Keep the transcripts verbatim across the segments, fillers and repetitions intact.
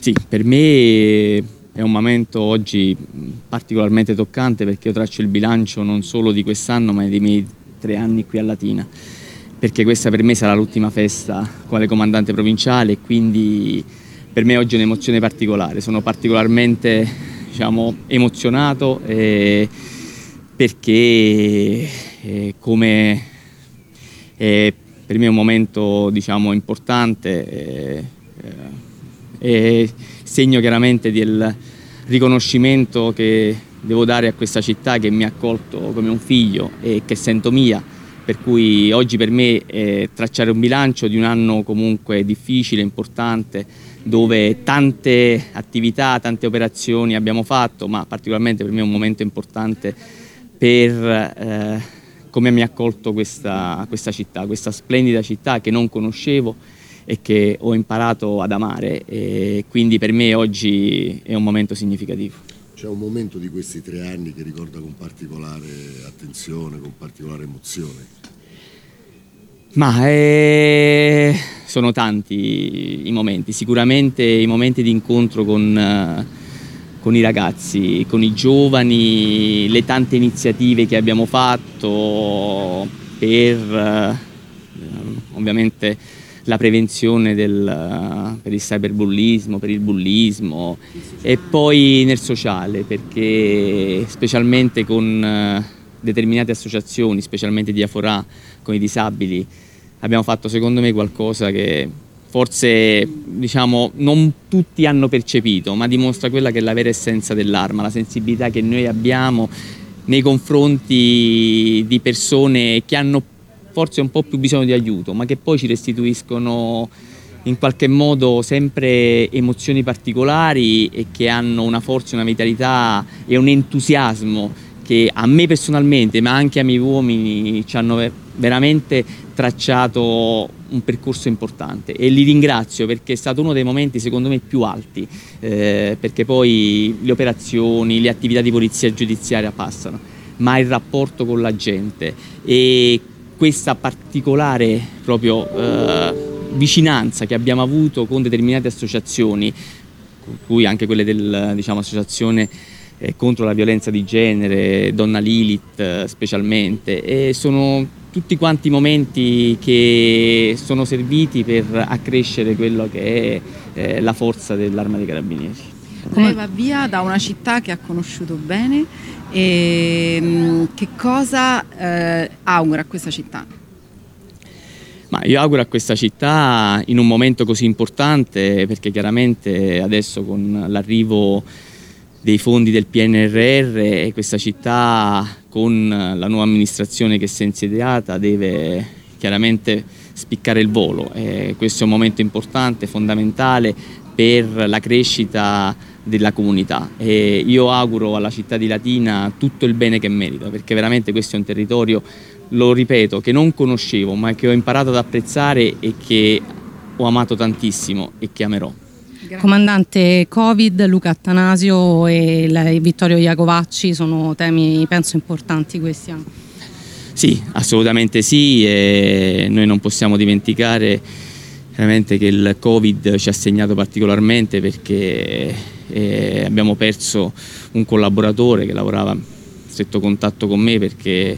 Sì, per me è un momento oggi particolarmente toccante perché io traccio il bilancio non solo di quest'anno ma dei miei tre anni qui a Latina, perché questa per me sarà l'ultima festa quale comandante provinciale e quindi per me oggi è un'emozione particolare. Sono particolarmente, diciamo, emozionato eh, perché eh, come eh, per me è un momento, diciamo, importante eh, eh, e segno chiaramente del riconoscimento che devo dare a questa città che mi ha accolto come un figlio e che sento mia, per cui oggi per me è tracciare un bilancio di un anno comunque difficile, importante, dove tante attività, tante operazioni abbiamo fatto, ma particolarmente per me è un momento importante per eh, come mi ha accolto questa, questa città, questa splendida città che non conoscevo e che ho imparato ad amare, e quindi per me oggi è un momento significativo. C'è un momento di questi tre anni che ricorda con particolare attenzione, con particolare emozione? Ma eh, sono tanti i momenti, sicuramente i momenti di incontro con, eh, con i ragazzi, con i giovani, le tante iniziative che abbiamo fatto per eh, ovviamente la prevenzione del, per il cyberbullismo, per il bullismo e poi nel sociale, perché specialmente con determinate associazioni, specialmente di Aforà, con i disabili, abbiamo fatto secondo me qualcosa che forse, diciamo, non tutti hanno percepito, ma dimostra quella che è la vera essenza dell'Arma, la sensibilità che noi abbiamo nei confronti di persone che hanno forse un po' più bisogno di aiuto, ma che poi ci restituiscono in qualche modo sempre emozioni particolari e che hanno una forza, una vitalità e un entusiasmo che a me personalmente, ma anche ai miei uomini, ci hanno veramente tracciato un percorso importante e li ringrazio perché è stato uno dei momenti secondo me più alti, eh, perché poi le operazioni, le attività di polizia giudiziaria passano, ma il rapporto con la gente e questa particolare proprio eh, vicinanza che abbiamo avuto con determinate associazioni, con cui anche quelle del, diciamo, associazione eh, contro la violenza di genere, Donna Lilith eh, specialmente, e sono tutti quanti momenti che sono serviti per accrescere quello che è eh, la forza dell'Arma dei Carabinieri. Lei va via da una città che ha conosciuto bene e che cosa eh, augura a questa città? Ma io auguro a questa città in un momento così importante, perché chiaramente adesso con l'arrivo dei fondi del P N R R questa città con la nuova amministrazione che si è insediata deve chiaramente spiccare il volo e questo è un momento importante, fondamentale per la crescita della comunità e io auguro alla città di Latina tutto il bene che merita, perché veramente questo è un territorio, lo ripeto, che non conoscevo ma che ho imparato ad apprezzare e che ho amato tantissimo e che amerò. Grazie. Comandante, Covid, Luca Attanasio e Vittorio Iacovacci sono temi penso importanti questi anni. Sì, assolutamente sì, e noi non possiamo dimenticare veramente che il Covid ci ha segnato particolarmente perché eh, abbiamo perso un collaboratore che lavorava in stretto contatto con me perché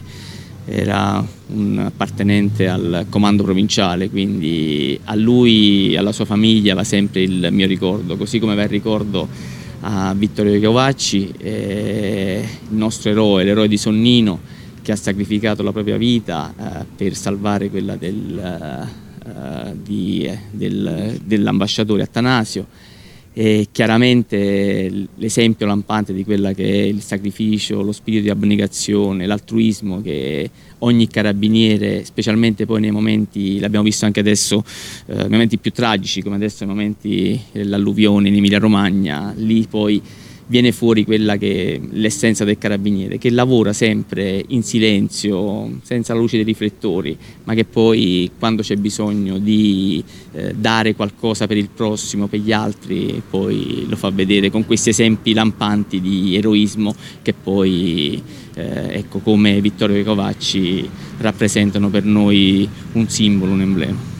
era un appartenente al comando provinciale, quindi a lui e alla sua famiglia va sempre il mio ricordo, così come va il ricordo a Vittorio Iacovacci, eh, il nostro eroe, l'eroe di Sonnino, che ha sacrificato la propria vita eh, per salvare quella del, uh, di, del, dell'ambasciatore Attanasio. E chiaramente l'esempio lampante di quella che è il sacrificio, lo spirito di abnegazione, l'altruismo che ogni carabiniere, specialmente poi nei momenti, l'abbiamo visto anche adesso, eh, nei momenti più tragici come adesso nei momenti dell'alluvione in Emilia Romagna, lì poi viene fuori quella che è l'essenza del carabiniere, che lavora sempre in silenzio, senza la luce dei riflettori, ma che poi quando c'è bisogno di eh, dare qualcosa per il prossimo, per gli altri, poi lo fa vedere con questi esempi lampanti di eroismo che poi, eh, ecco, come Vittorio Iacovacci rappresentano per noi un simbolo, un emblema.